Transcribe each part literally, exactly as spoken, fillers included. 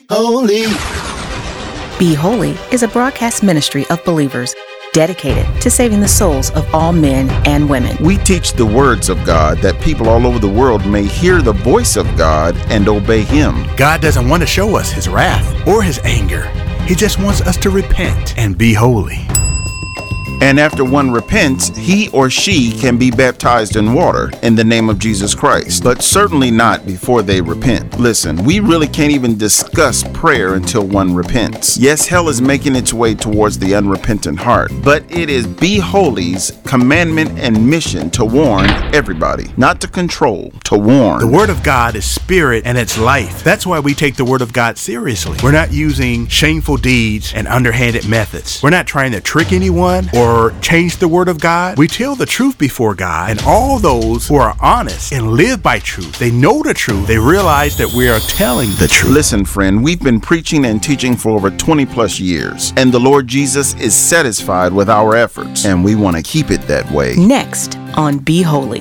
holy. Be Holy is a broadcast ministry of believers dedicated to saving the souls of all men and women. We teach the words of God that people all over the world may hear the voice of God and obey Him. God doesn't want to show us His wrath or His anger. He just wants us to repent and be holy. And after one repents, he or she can be baptized in water in the name of Jesus Christ, but certainly not before they repent. Listen, we really can't even discuss prayer until one repents. Yes, hell is making its way towards the unrepentant heart, but it is Be Holy's commandment and mission to warn everybody, not to control, to warn. The Word of God is spirit and it's life. That's why we take the Word of God seriously. We're not using shameful deeds and underhanded methods. We're not trying to trick anyone or or change the Word of God. We tell the truth before God, and all those who are honest and live by truth, they know the truth, they realize that we are telling the truth. Listen, friend, we've been preaching and teaching for over twenty plus years, and the Lord Jesus is satisfied with our efforts, and we want to keep it that way. Next on Be Holy.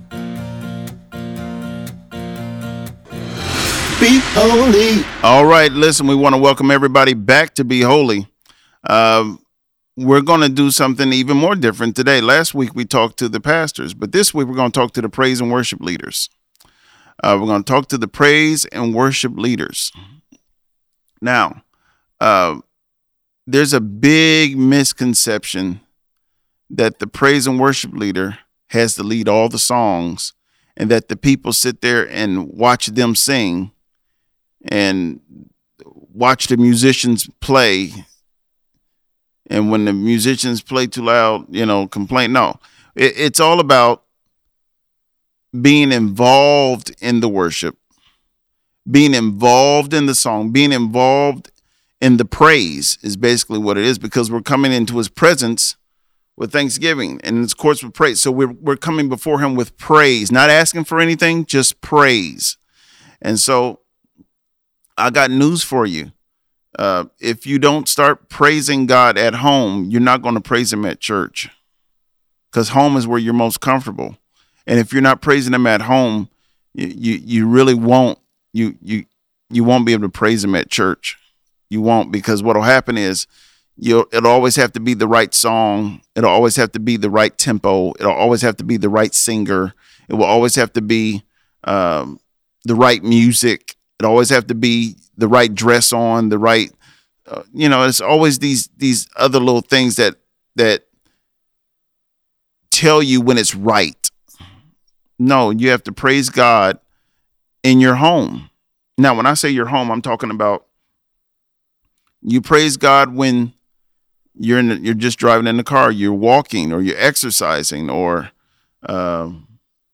Be holy. All right, listen, we want to welcome everybody back to Be Holy. Um, We're going to do something even more different today. Last week we talked to the pastors, but this week we're going to talk to the praise and worship leaders. Uh, we're going to talk to the praise and worship leaders. Now, uh, there's a big misconception that the praise and worship leader has to lead all the songs and that the people sit there and watch them sing and watch the musicians play. And when the musicians play too loud, you know, complain. No, it, it's all about being involved in the worship, being involved in the song, being involved in the praise is basically what it is, because we're coming into His presence with thanksgiving and His courts with praise. So we're we're coming before Him with praise, not asking for anything, just praise. And so I got news for you. Uh, if you don't start praising God at home, you're not going to praise Him at church, because home is where you're most comfortable. And if you're not praising Him at home, you you, you really won't you you you won't be able to praise Him at church. You won't, because what'll happen is you'll it'll always have to be the right song. It'll always have to be the right tempo. It'll always have to be the right singer. It will always have to be um, the right music. It always have to be the right dress on, the right, uh, you know, it's always these these other little things that that tell you when it's right. No, you have to praise God in your home. Now, when I say your home, I'm talking about you praise God when you're in the, you're just driving in the car, you're walking, or you're exercising, or um,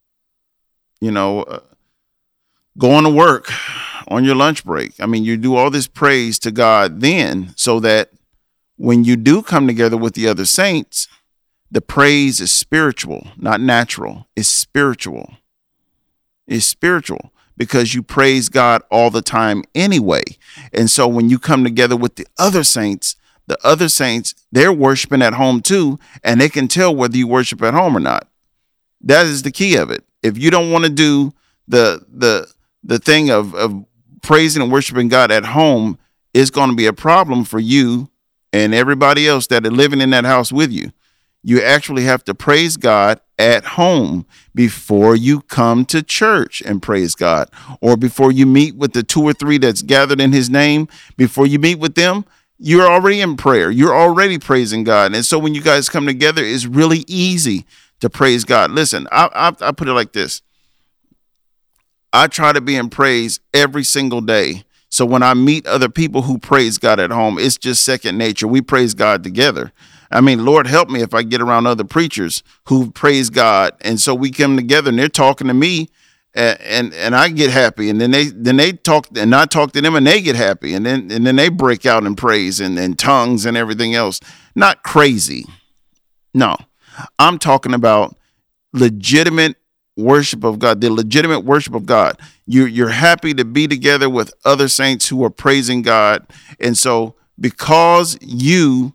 you know, uh, going to work on your lunch break. I mean, you do all this praise to God then, so that when you do come together with the other saints, the praise is spiritual, not natural. It's spiritual. It's spiritual because you praise God all the time anyway. And so when you come together with the other saints, the other saints, they're worshiping at home too, and they can tell whether you worship at home or not. That is the key of it. If you don't want to do the the the thing of, of praising and worshiping God at home, is going to be a problem for you and everybody else that are living in that house with you. You actually have to praise God at home before you come to church and praise God, or before you meet with the two or three that's gathered in His name. Before you meet with them, you're already in prayer. You're already praising God. And so when you guys come together, it's really easy to praise God. Listen, I, I, I put it like this. I try to be in praise every single day. So when I meet other people who praise God at home, it's just second nature. We praise God together. I mean, Lord, help me if I get around other preachers who praise God. And so we come together and they're talking to me and, and, and I get happy. And then they, then they talk and I talk to them and they get happy. And then, and then they break out in praise and, and tongues and everything else. Not crazy. No, I'm talking about legitimate worship of God, the legitimate worship of God. You're, you're happy to be together with other saints who are praising God. And so because you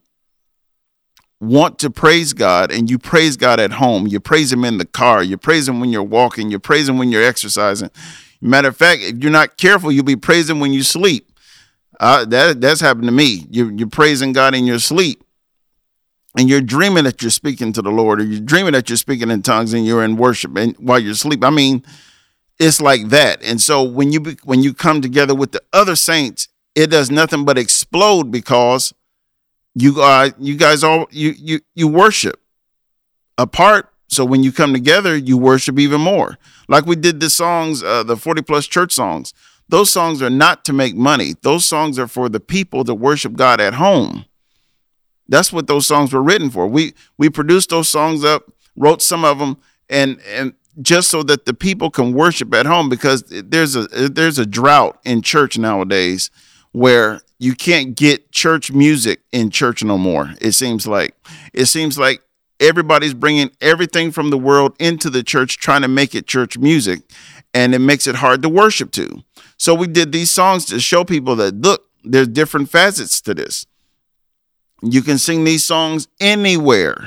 want to praise God and you praise God at home, you praise Him in the car, you praise Him when you're walking, you praise Him when you're exercising. Matter of fact, if you're not careful, you'll be praising when you sleep. Uh, that that's happened to me. You're, you're praising God in your sleep, and you're dreaming that you're speaking to the Lord, or you're dreaming that you're speaking in tongues, and you're in worship, and while you're asleep. I mean, it's like that. And so when you be, when you come together with the other saints, it does nothing but explode, because you are you guys all you you you worship apart. So when you come together, you worship even more. Like we did the songs, uh, the forty plus church songs. Those songs are not to make money. Those songs are for the people to worship God at home. That's what those songs were written for. We we produced those songs up, wrote some of them, and and just so that the people can worship at home, because there's a there's a drought in church nowadays where you can't get church music in church no more. It seems like it seems like everybody's bringing everything from the world into the church, trying to make it church music, and it makes it hard to worship to. So we did these songs to show people that, look, there's different facets to this. You can sing these songs anywhere,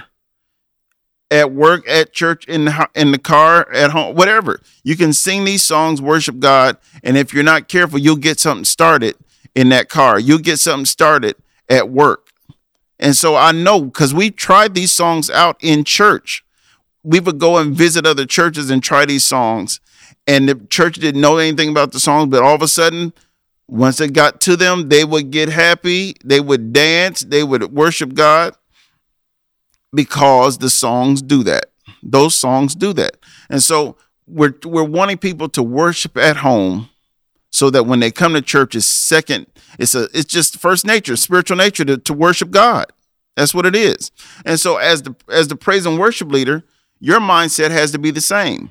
at work, at church, in the, in the car, at home, whatever. You can sing these songs, worship God, and if you're not careful, you'll get something started in that car. You'll get something started at work. And so I know, because we tried these songs out in church. We would go and visit other churches and try these songs, and the church didn't know anything about the songs, but all of a sudden, once it got to them, they would get happy, they would dance, they would worship God, because the songs do that. Those songs do that. And so we're we're wanting people to worship at home, so that when they come to church, it's second, it's a it's just first nature, spiritual nature to, to worship God. That's what it is. And so as the as the praise and worship leader, your mindset has to be the same.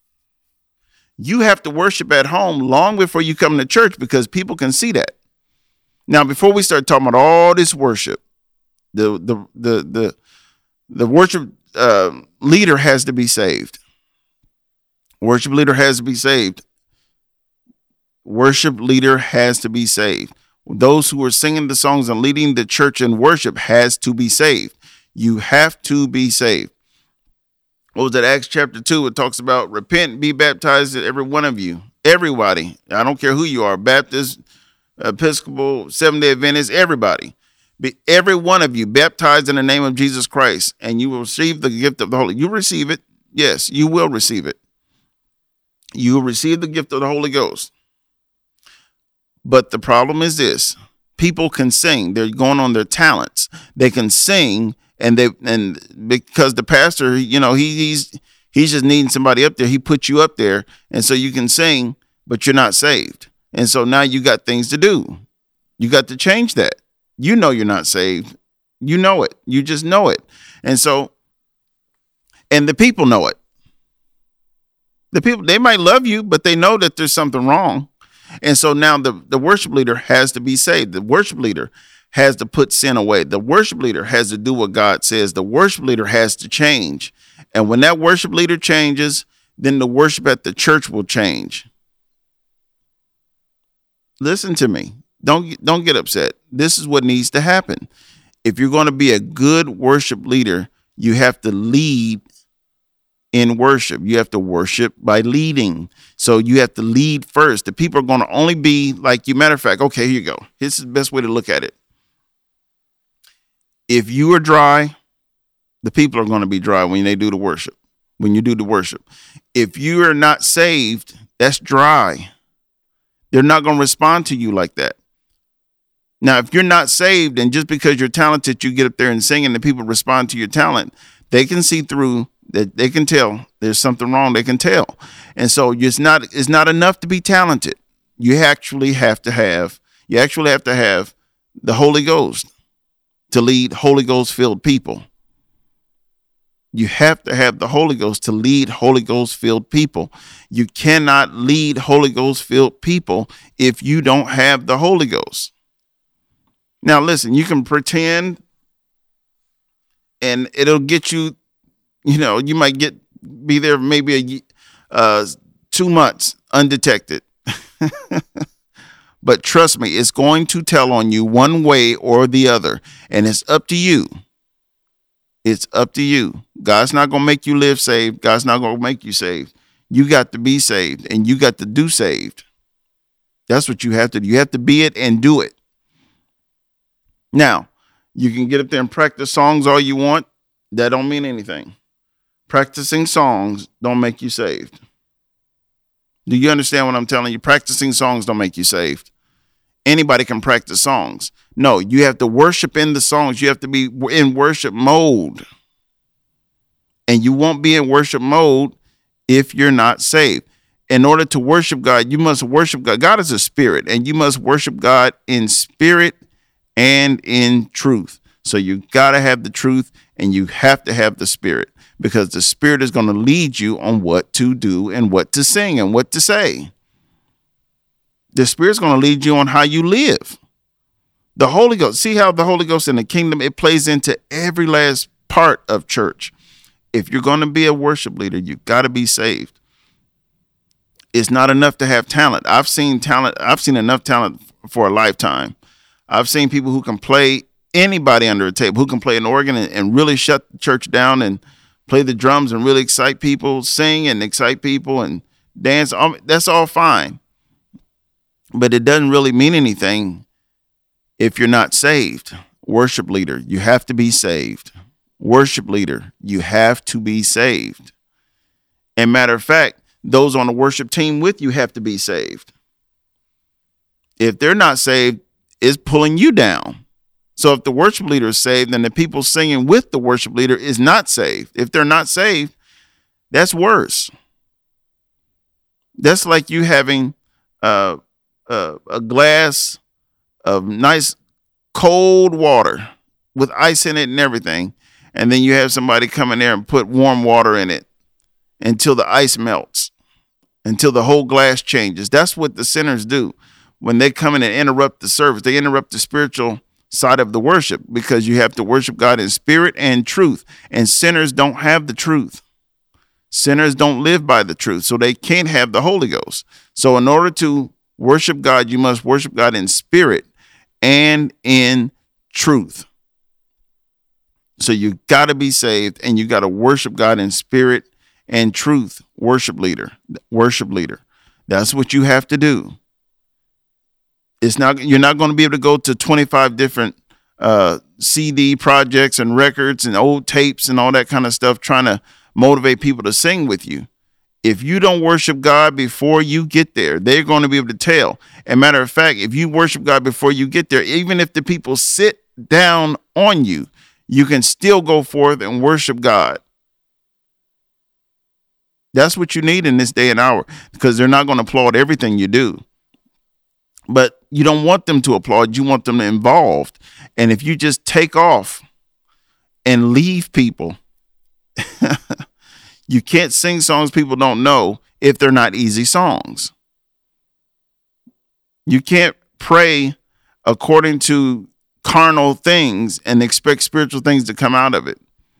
You have to worship at home long before you come to church, because people can see that. Now, before we start talking about all this worship, the the the the the worship uh, leader has to be saved. Worship leader has to be saved. Worship leader has to be saved. Those who are singing the songs and leading the church in worship has to be saved. You have to be saved. What was that? Acts chapter two. It talks about repent, be baptized, every one of you, everybody. I don't care who you are, Baptist, Episcopal, Seventh-day Adventist, everybody. Be every one of you baptized in the name of Jesus Christ, and you will receive the gift of the Holy. You receive it. Yes, you will receive it. You will receive the gift of the Holy Ghost. But the problem is this: people can sing. They're going on their talents. They can sing. And they and because the pastor, you know, he, he's he's just needing somebody up there. He put you up there, and so you can sing, but you're not saved. And so now you got things to do. You got to change that. You know you're not saved. You know it. You just know it. And so, and the people know it. The people, they might love you, but they know that there's something wrong. And so now the, the worship leader has to be saved. The worship leader has to put sin away. The worship leader has to do what God says. The worship leader has to change. And when that worship leader changes, then the worship at the church will change. Listen to me. Don't, don't get upset. This is what needs to happen. If you're going to be a good worship leader, you have to lead in worship. You have to worship by leading. So you have to lead first. The people are going to only be like you. Matter of fact, okay, here you go. This is the best way to look at it. If you are dry, the people are going to be dry when they do the worship, when you do the worship. If you are not saved, that's dry. They're not going to respond to you like that. Now, if you're not saved, and just because you're talented, you get up there and sing and the people respond to your talent, they can see through that. They can tell there's something wrong. They can tell. And so it's not, it's not enough to be talented. You actually have to have, you actually have to have the Holy Ghost to lead Holy Ghost filled people. You have to have the Holy Ghost to lead Holy Ghost filled people. You cannot lead Holy Ghost filled people if you don't have the Holy Ghost. Now, listen, you can pretend and it'll get you, you know, you might get, be there maybe a, uh, two months undetected. But trust me, it's going to tell on you one way or the other. And it's up to you. It's up to you. God's not going to make you live saved. God's not going to make you saved. You got to be saved, and you got to do saved. That's what you have to do. You have to be it and do it. Now, you can get up there and practice songs all you want. That don't mean anything. Practicing songs don't make you saved. Do you understand what I'm telling you? Practicing songs don't make you saved. Anybody can practice songs. No, you have to worship in the songs. You have to be in worship mode. And you won't be in worship mode if you're not saved. In order to worship God, you must worship God. God is a spirit, and you must worship God in spirit and in truth. So you got to have the truth, and you have to have the spirit, because the spirit is going to lead you on what to do and what to sing and what to say. The spirit's going to lead you on how you live. The Holy Ghost, see how the Holy Ghost in the kingdom, it plays into every last part of church. If you're going to be a worship leader, you got to be saved. It's not enough to have talent. I've seen talent. I've seen enough talent for a lifetime. I've seen people who can play anybody under a table, who can play an organ and, and really shut the church down and play the drums and really excite people, sing and excite people and dance. That's all fine. But it doesn't really mean anything if you're not saved. Worship leader, you have to be saved. Worship leader, you have to be saved. And matter of fact, those on the worship team with you have to be saved. If they're not saved, it's pulling you down. So if the worship leader is saved, then the people singing with the worship leader is not saved. If they're not saved, that's worse. That's like you having uh, uh, a glass of nice cold water with ice in it and everything, and then you have somebody come in there and put warm water in it until the ice melts, until the whole glass changes. That's what the sinners do when they come in and interrupt the service. They interrupt the spiritual side of the worship, because you have to worship God in spirit and truth. And sinners don't have the truth. Sinners don't live by the truth, so they can't have the Holy Ghost. So in order to worship God, you must worship God in spirit and in truth. So you got to be saved, and you got to worship God in spirit and truth. Worship leader, worship leader. That's what you have to do. It's not, you're not going to be able to go to twenty-five different uh, C D projects and records and old tapes and all that kind of stuff trying to motivate people to sing with you. If you don't worship God before you get there, they're going to be able to tell. And matter of fact, if you worship God before you get there, even if the people sit down on you, you can still go forth and worship God. That's what you need in this day and hour, because they're not going to applaud everything you do. But you don't want them to applaud. You want them involved. And if you just take off and leave people, you can't sing songs people don't know if they're not easy songs. You can't pray according to carnal things and expect spiritual things to come out of it.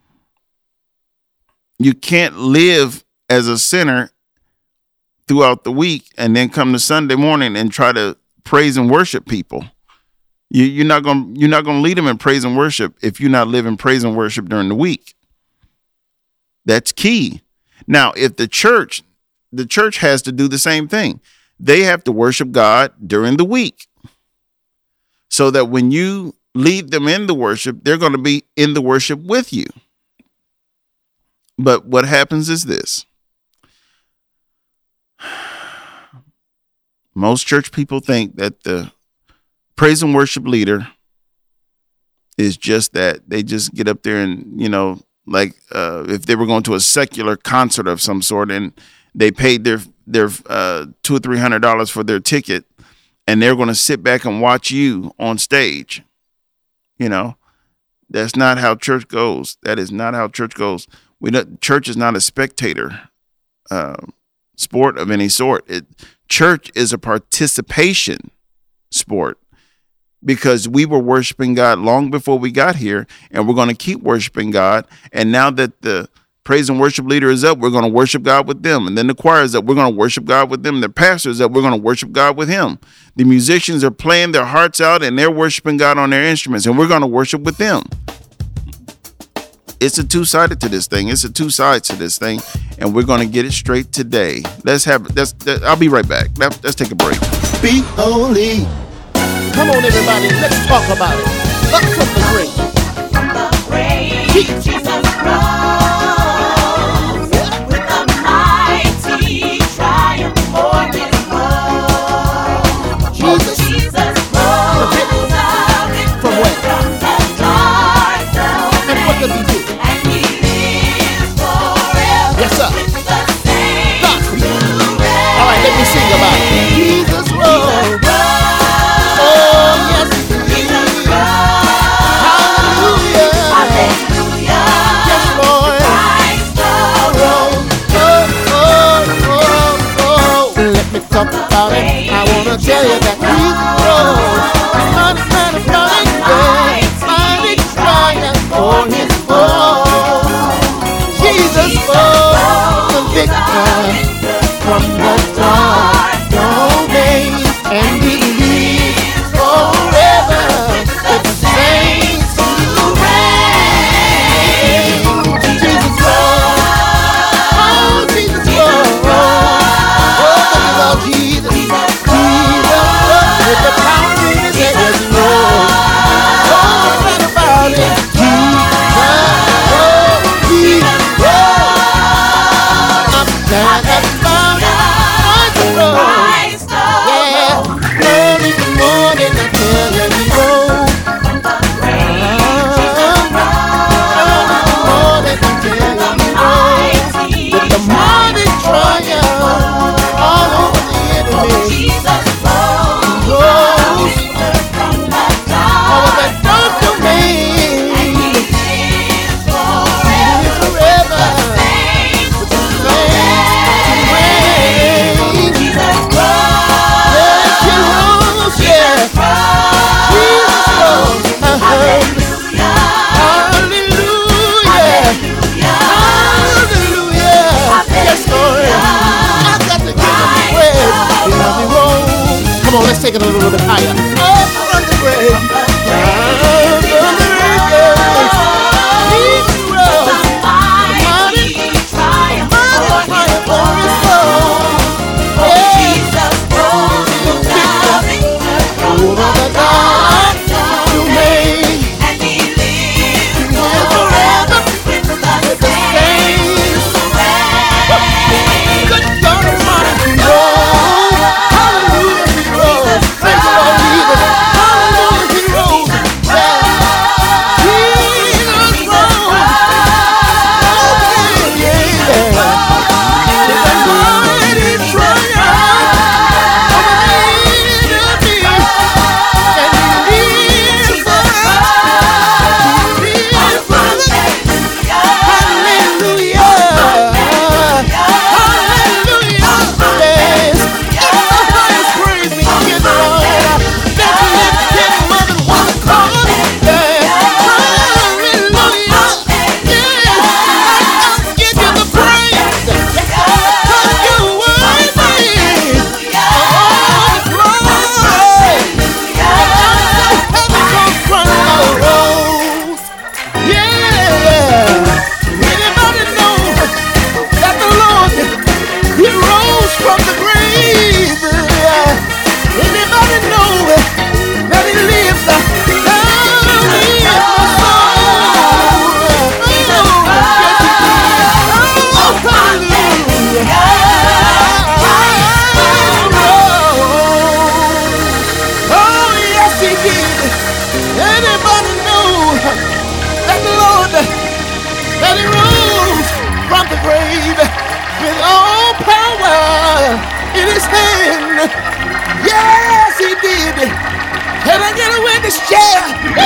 You can't live as a sinner throughout the week and then come to Sunday morning and try to praise and worship people. You, you're not going you're not going to lead them in praise and worship if you're not living praise and worship during the week. That's key. Now, if the church, the church has to do the same thing. They have to worship God during the week, so that when you lead them in the worship, they're going to be in the worship with you. But what happens is this. Most church people think that the praise and worship leader is just that. They just get up there and, you know, like uh, if they were going to a secular concert of some sort and they paid their their uh, two or three hundred dollars for their ticket, and they're going to sit back and watch you on stage. You know, that's not how church goes. That is not how church goes. We don't, church is not a spectator uh, sport of any sort. It, church is a participation sport, because we were worshiping God long before we got here, and we're going to keep worshiping God. And now that the praise and worship leader is up, we're going to worship God with them. And then the choir is up, we're going to worship God with them. The pastor is up, we're going to worship God with him. The musicians are playing their hearts out, and they're worshiping God on their instruments, and we're going to worship with them. It's a two-sided to this thing. It's a two sides to this thing, and we're going to get it straight today. Let's have it. That's, that, I'll be right back. Let's, let's take a break. Be holy. Come on, everybody, let's talk about it. Up from the grave. From the grave, Jesus. Jesus rose with a mighty triumph for his love. Jesus. Jesus rose up From where? from the dark zone. And what does he do? And he lives forever. Yes, sir. With the saints God. to reign. All right, let me sing about it. Jesus rose. Oh, yes, he did. Jesus rose. Hallelujah. Hallelujah. Yes, Lord. Christ the rose. Oh, oh, oh, oh. Let me talk about it. I want to tell you that Jesus rose. Mighty, mighty, mighty, yeah. Mighty triumph for his foe. Jesus rose, the victor from the dark domain, and he lives forever with the saints to reign. Jesus rose. Oh, Jesus rose. Oh, think about Jesus. Jesus rose with the power in his head as he rose. Oh, think about it. Jesus rose. Jesus rose. I'm glad about it. Jesus rose. Christ the Yeah, early in the morning I tell you he rose. from the grave. Early in the morning I tell you he rose. With the mighty triumph all over the enemy. Jesus rose. Rose From the all dark. of that dark domain. He lives Lives forever. forever. Saints With the saints to reign. Jesus rose. Yes, he rose, yeah. Jesus rose. Uh-huh. Hallelujah. Hallelujah. Hallelujah. Yes, Lord. I've got to give him praise. Because he rose. Come on, let's take it a little bit higher. Up from the grave. Up from the grave. Jesus rose. Mighty triumph Mighty for triumph his for his love. soul. Yeah. Jesus rose. The victor Over the dark domain. and he lives Live forever forever with the with the saints saints. to reign. Good God Almighty, he rose. Hallelujah, he rose. Thank you, Lord Jesus. Hallelujah, he rose. Yeah. Jesus rose. Oh, yeah, yeah, yeah. With a mighty triumph over the enemy. And he lives forever. He lives forever. Hallelujah. Hallelujah. Yes. It's the highest praise we can give the Lord. Let's lift him up and one accord. Yeah. Hallelujah. Yes. I'll give you the praise. Cause you're worthy. All the glory. And I'm so happy 'cause Christ rose. Yeah. Anybody know that the Lord, he rose from the grave? Anybody know that he lives down in my soul? Oh, yes, he did. Oh, hallelujah. Oh, yes, he did. Anybody know that the Lord, that he rose from the grave with all power in his hand? Yes, he did. Can I get a witness chair?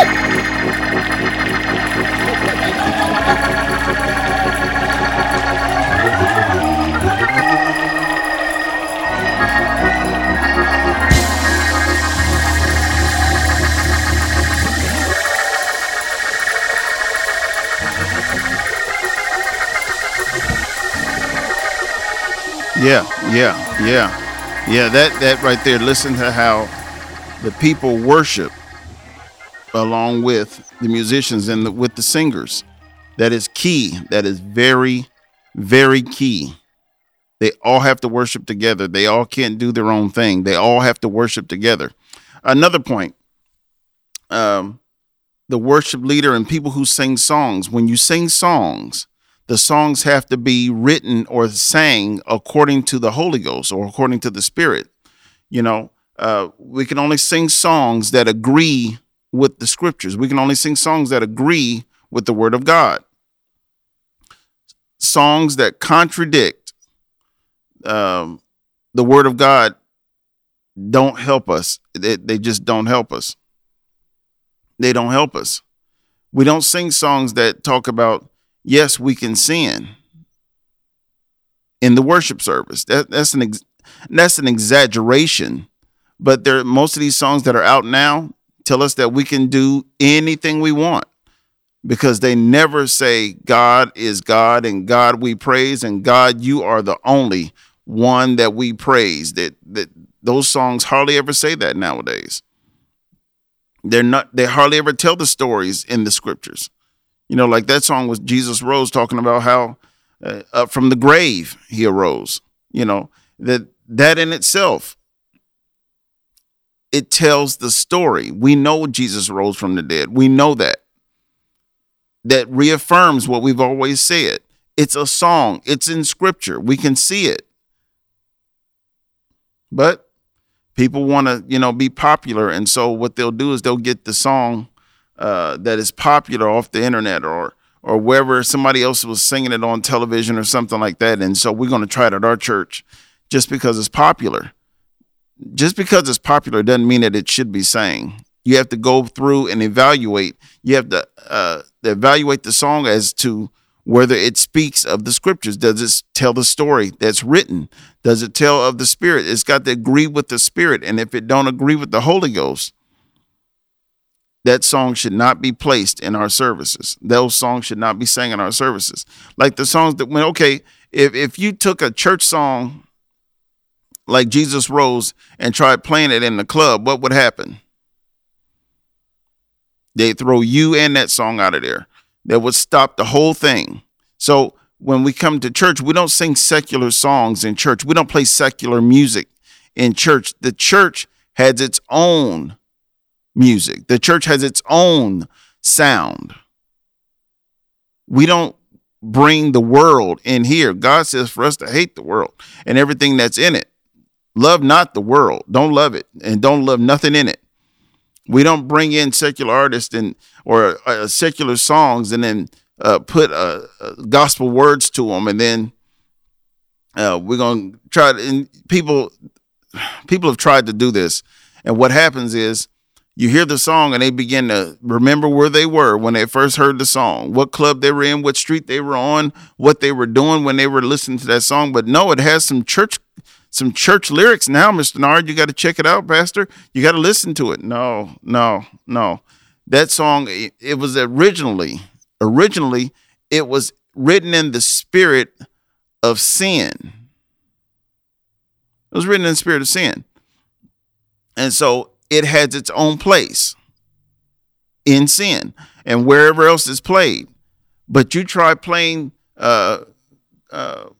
Yeah, yeah, yeah. Yeah, that, that right there. Listen to how the people worship along with the musicians and the, with the singers. That is key. That is very, very key. They all have to worship together. They all can't do their own thing. They all have to worship together. Another point. Um, the worship leader and people who sing songs, when you sing songs, the songs have to be written or sang according to the Holy Ghost or according to the Spirit. You know, uh, we can only sing songs that agree with the scriptures. We can only sing songs that agree with the word of God. Songs that contradict um, the word of God don't help us. They, they just don't help us. They don't help us. We don't sing songs that talk about, yes, we can sin in the worship service. That, that's an ex, that's an exaggeration. But there, most of these songs that are out now tell us that we can do anything we want, because they never say God is God and God we praise and God, you are the only one that we praise. That that those songs hardly ever say that nowadays. They're not. They hardly ever tell the stories in the scriptures. You know, like that song was Jesus Rose, talking about how uh, up from the grave he arose. You know, that that in itself, it tells the story. We know Jesus rose from the dead. We know that. That reaffirms what we've always said. It's a song. It's in scripture. We can see it. But people want to, you know, be popular. And so what they'll do is they'll get the song uh, that is popular off the internet or or wherever somebody else was singing it on television or something like that. And so we're going to try it at our church just because it's popular. Just because it's popular doesn't mean that it should be sang. You have to go through and evaluate. You have to uh, evaluate the song as to whether it speaks of the scriptures. Does it tell the story that's written? Does it tell of the Spirit? It's got to agree with the Spirit. And if it don't agree with the Holy Ghost, that song should not be placed in our services. Those songs should not be sang in our services. Like the songs that went, okay, if, if you took a church song like Jesus Rose and tried playing it in the club, what would happen? They'd throw you and that song out of there. That would stop the whole thing. So when we come to church, we don't sing secular songs in church. We don't play secular music in church. The church has its own music. The church has its own sound. We don't bring the world in here. God says for us to hate the world and everything that's in it. Love not the world. Don't love it, and don't love nothing in it. We don't bring in secular artists and or uh, secular songs and then uh, put uh, uh, gospel words to them, and then uh, we're gonna try to. And people, people have tried to do this, and what happens is you hear the song and they begin to remember where they were when they first heard the song, what club they were in, what street they were on, what they were doing when they were listening to that song. But no, it has some church. Some church lyrics now, Mister Nard. You got to check it out, Pastor. You got to listen to it. No, no, no. That song, it, it was originally, originally, it was written in the spirit of sin. It was written in the spirit of sin. And so it has its own place in sin and wherever else it's played. But you try playing uh, uh,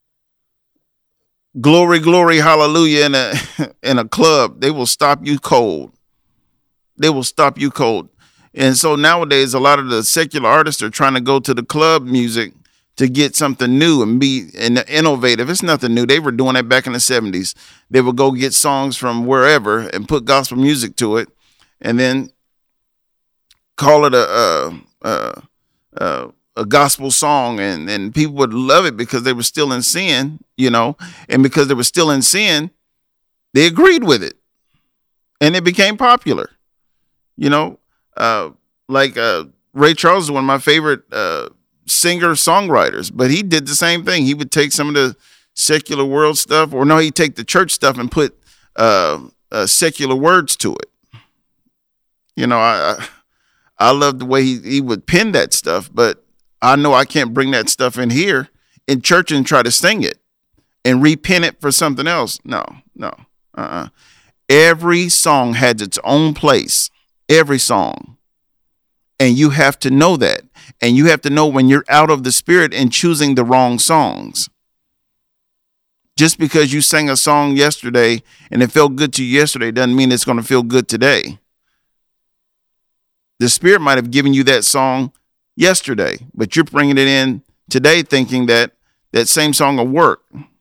glory, glory, hallelujah in a in a club, they will stop you cold. They will stop you cold. And so nowadays, a lot of the secular artists are trying to go to the club music to get something new and be innovative. It's nothing new. They were doing that back in the seventies. They would go get songs from wherever and put gospel music to it, and then call it a a, a, a, a gospel song, and, and people would love it because they were still in sin, you know, and because they were still in sin, they agreed with it, and it became popular, you know, uh, like uh, Ray Charles is one of my favorite uh, singer-songwriters, but he did the same thing. He would take some of the secular world stuff, or no, he'd take the church stuff and put uh, uh, secular words to it. You know, I I love the way he, he would pen that stuff, but I know I can't bring that stuff in here in church and try to sing it and repen it for something else. No, no. Uh-uh. Every song has its own place. Every song. And you have to know that. And you have to know when you're out of the spirit and choosing the wrong songs. Just because you sang a song yesterday and it felt good to you yesterday doesn't mean it's going to feel good today. The Spirit might have given you that song yesterday, but you're bringing it in today thinking that that same song will work.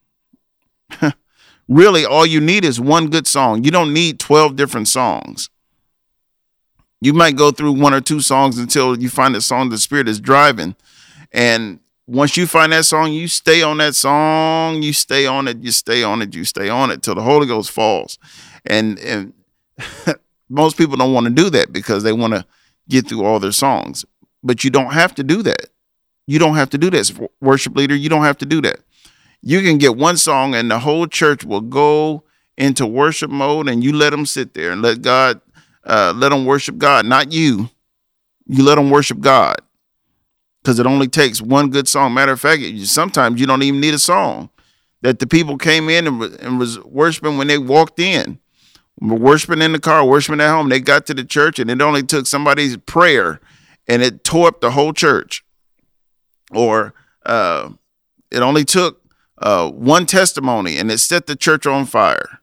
Really, all you need is one good song. You don't need twelve different songs. You might go through one or two songs until you find the song the Spirit is driving. And once you find that song, you stay on that song, you stay on it, you stay on it, you stay on it till the Holy Ghost falls. And, and most people don't want to do that because they want to get through all their songs. But you don't have to do that. You don't have to do that. Worship leader, you don't have to do that. You can get one song and the whole church will go into worship mode, and you let them sit there and let God, uh, let them worship God, not you. You let them worship God because it only takes one good song. Matter of fact, sometimes you don't even need a song. That the people came in and, and was worshiping when they walked in, worshiping in the car, worshiping at home. They got to the church and it only took somebody's prayer and it tore up the whole church. Or uh, it only took Uh, one testimony and it set the church on fire.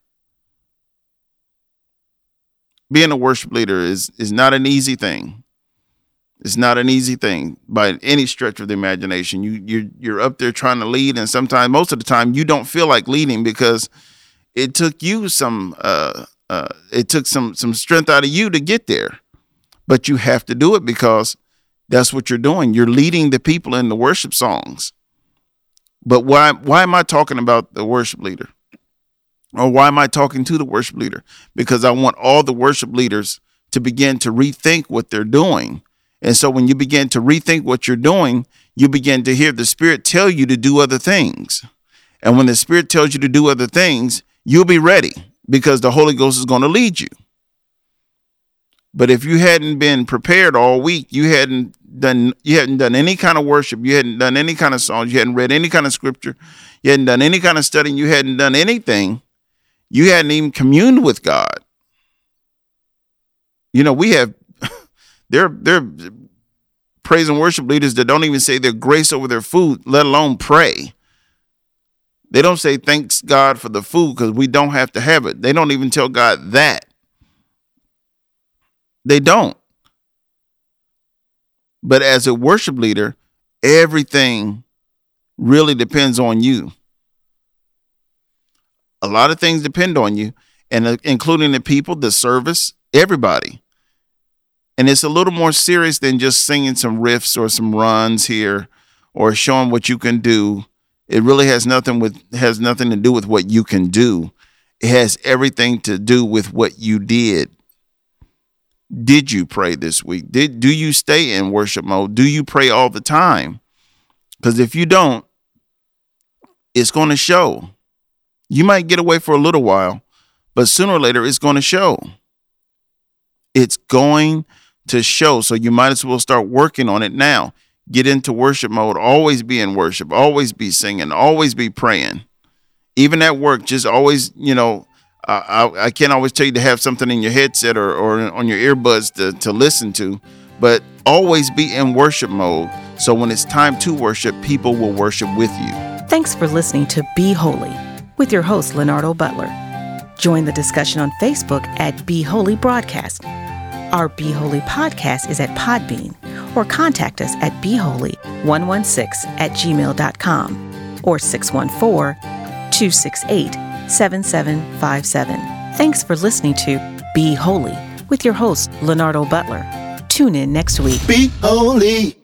Being a worship leader is is not an easy thing. It's not an easy thing by any stretch of the imagination. You you're you're up there trying to lead, and sometimes, most of the time, you don't feel like leading because it took you some uh uh it took some some strength out of you to get there. But you have to do it because that's what you're doing. You're leading the people in the worship songs. But why why am I talking about the worship leader? Or why am I talking to the worship leader? Because I want all the worship leaders to begin to rethink what they're doing. And so when you begin to rethink what you're doing, you begin to hear the Spirit tell you to do other things. And when the Spirit tells you to do other things, you'll be ready because the Holy Ghost is going to lead you. But if you hadn't been prepared all week, you hadn't done you hadn't done any kind of worship, you hadn't done any kind of songs, you hadn't read any kind of scripture, you hadn't done any kind of studying, you hadn't done anything, you hadn't even communed with God. You know, we have there there praise and worship leaders that don't even say their grace over their food, let alone pray. They don't say thanks God for the food because we don't have to have it. They don't even tell God that. They don't. But as a worship leader, everything really depends on you. A lot of things depend on you, and uh, including the people, the service, everybody. And it's a little more serious than just singing some riffs or some runs here or showing what you can do. It really has nothing with has nothing to do with what you can do. It has everything to do with what you did. Did you pray this week? Did do you stay in worship mode? Do you pray all the time? Because if you don't, it's going to show. You might get away for a little while, but sooner or later it's going to show. It's going to show. So you might as well start working on it now. Get into worship mode. Always be in worship. Always be singing. Always be praying. Even at work, just always, you know, I, I can't always tell you to have something in your headset or, or on your earbuds to, to listen to, but always be in worship mode. So when it's time to worship, people will worship with you. Thanks for listening to Be Holy with your host, Leonardo Butler. Join the discussion on Facebook at Be Holy Broadcast. Our Be Holy podcast is at Podbean, or contact us at be holy one one six at gmail dot com or six one four, two six eight, seven seven five seven. Thanks for listening to Be Holy with your host, Leonardo Butler. Tune in next week. Be holy.